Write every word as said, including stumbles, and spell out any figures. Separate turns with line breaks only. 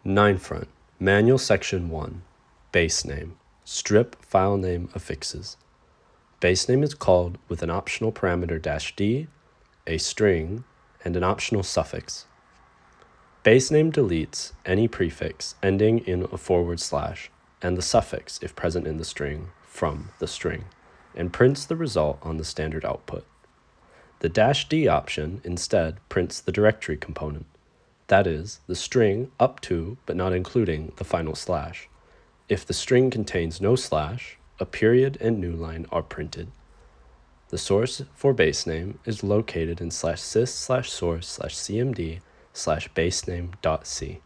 nine front, Manual Section one, Base Name, Strip File Name Affixes. Base name is called with an optional parameter dash D, a string, and an optional suffix. Base name deletes any prefix ending in a forward slash and the suffix, if present in the string, from the string, and prints the result on the standard output. The dash D option instead prints the directory component, that is, the string up to but not including the final slash. If the string contains no slash, a period and new line are printed. The source for base name is located in slash sys slash source slash cmd slash basename dot c.